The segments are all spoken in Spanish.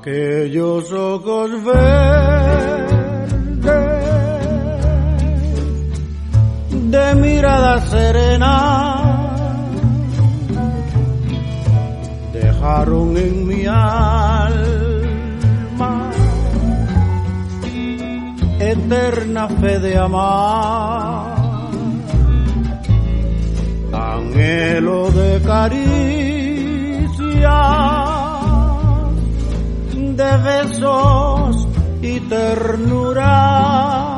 Aquellos ojos verdes de mirada serena dejaron en mi alma eterna fe de amar, anhelo de caricia, de besos y ternura,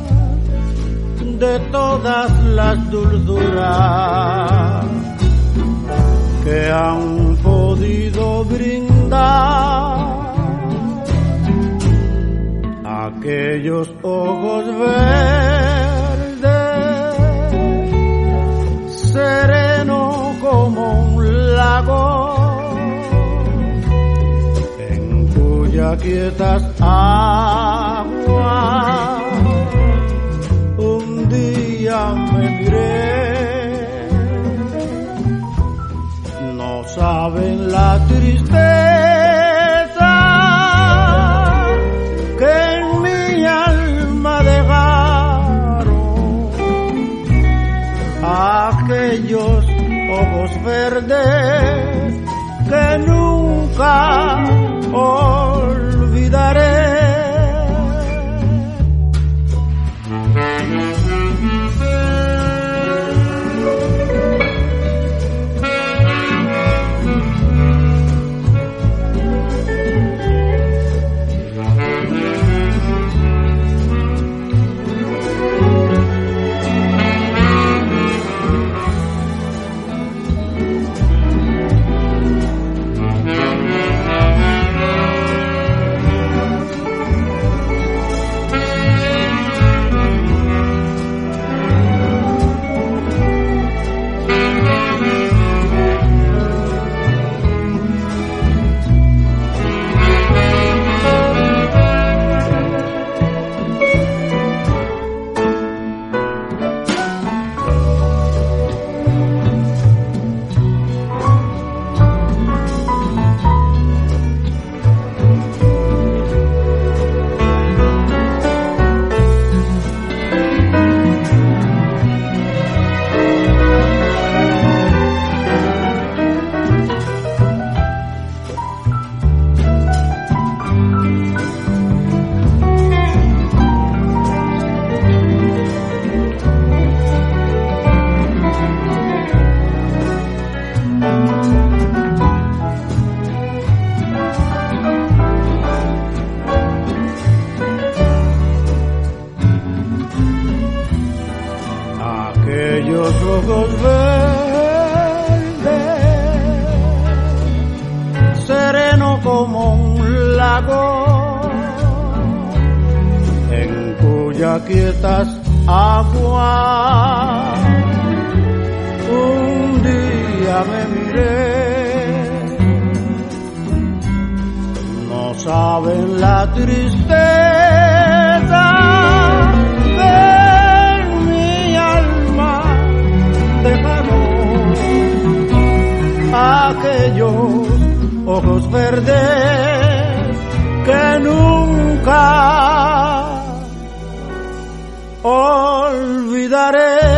de todas las dulzuras que han podido brindar aquellos ojos verdes, sereno como un lago, ya quietas aguas, un día me miré, no saben la tristeza que en mi alma dejaron aquellos ojos verdes que nunca olvidaré. Aquellos ojos verdes, sereno como un lago, en cuya quietas aguas un día me miré, no saben la tristeza aquellos ojos verdes que nunca olvidaré.